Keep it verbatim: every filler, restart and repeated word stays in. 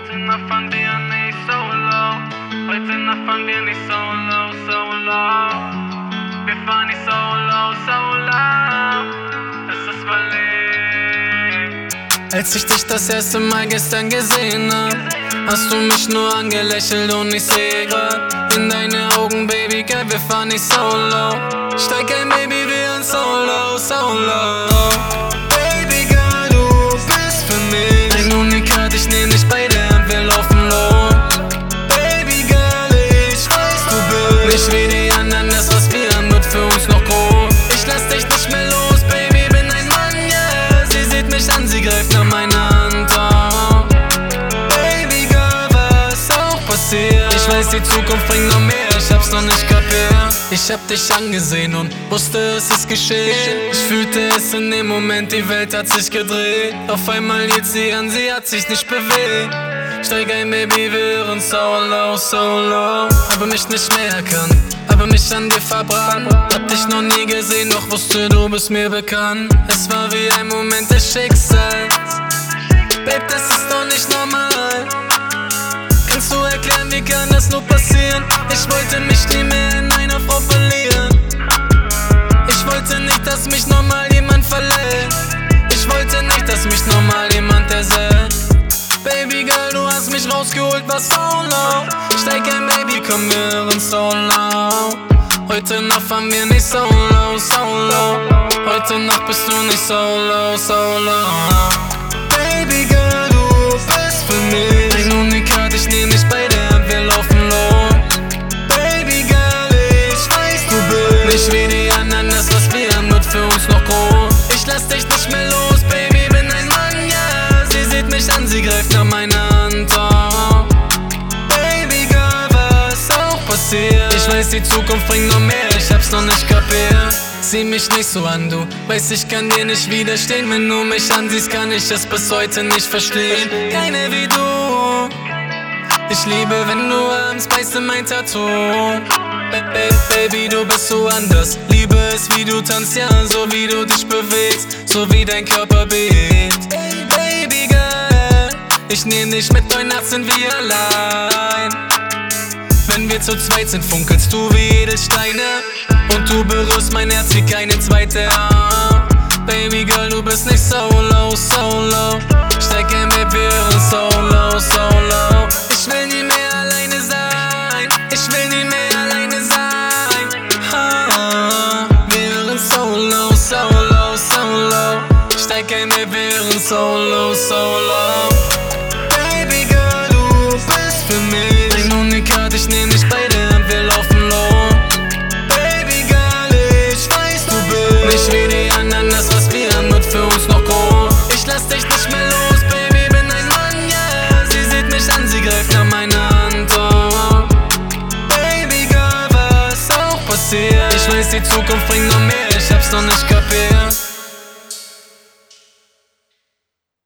Heute Nacht fangen wir nicht so low. Heute Nacht fangen wir nicht so low, so low. Wir fahren nicht so low, so low. Es ist verlegt. Als ich dich das erste Mal gestern gesehen hab, hast du mich nur angelächelt und ich seh grad in deine Augen, Baby girl, wir fahren nicht so low. Steig ein, Baby, wir sind so low, so low. Baby girl, du bist für mich ein Unikat, ich nehm dich bei der Hand, wir laufen low. Baby girl, ich weiß, du bist nicht wie die anderen, das was wir haben wird für uns noch groß. Ich lass dich nicht mehr los, Baby, bin ein Mann, yeah. Sie sieht mich an, sie greift nach meiner Hand, oh. Baby girl, was auch passiert, ich weiß, die Zukunft bringt noch mehr, ich hab's noch nicht kapiert. Ich hab dich angesehen und wusste, es ist geschehen. Ich fühlte es in dem Moment, die Welt hat sich gedreht. Auf einmal hielt sie an, sie hat sich nicht bewegt. Steig ein, Baby, wir sind so low, so low. Habe mich nicht mehr erkannt, habe mich an dir verbrannt. Hab dich noch nie gesehen, doch wusste, du bist mir bekannt. Es war wie ein Moment des Schicksals. Babe, das ist doch nicht normal. Kannst du erklären, wie kann das nur passieren? Ich wollte mich nie mehr in einer Frau verlieren. Ich wollte nicht, dass mich nochmal jemand verletzt. Ich wollte nicht, dass mich nochmal jemand ersetzt. Baby girl, du hast mich rausgeholt, was so low. Steig ein, Baby, komm, wir sind so low. Heute Nacht fahren wir nicht so low, so low. Heute Nacht bist du nicht so low, so low. Baby girl, du bist für mich ein Unikat, ich nehm dich bei der Hand, wir laufen low. Baby girl, ich weiß, du bist nicht wie die anderen, das was wir haben wird für uns noch groß. Ich lass dich nicht mehr los, Baby, bin ein Mann, yeah. Sie sieht mich an, sie greift nach meiner Hand, oh. Baby girl, was auch passiert, ich weiß, die Zukunft bringt noch mehr, ich hab's noch nicht kapiert. Sieh mich nicht so an, du weißt, ich kann dir nicht widerstehen. Wenn du mich ansiehst, kann ich es bis heute nicht verstehen. Keine wie du. Ich liebe, wenn du abends beißt in mein Tattoo. Baby, du bist so anders. Liebe es, wie du tanzt, ja, so wie du dich bewegst, so wie dein Körper bebt. Baby girl, ich nehm dich mit, heute Nacht sind wir allein. Wenn wir zu zweit sind, funkelst du wie Edelsteine. Und du berührst mein Herz wie keine zweite. Baby girl, du bist nicht so low, so low. Steig ein, Baby, wir sind so low, so low. Ich will nie mehr alleine sein. Ich will nie mehr alleine sein. Ah, wir sind so low, so low, so low. Steig ein, Baby, wir sind so low, so low. Baby girl, du bist für mich ein Unikat, ich nehm dich bei der Hand, wir laufen low. Nicht wie die anderen, das was wir haben wird für uns noch groß. Ich lass dich nicht mehr los, Baby, bin ein Mann, yeah. Sie sieht mich an, sie greift nach meiner Hand, oh. Baby girl, was auch passiert, ich weiß, die Zukunft bringt noch mehr, ich hab's noch nicht kapiert.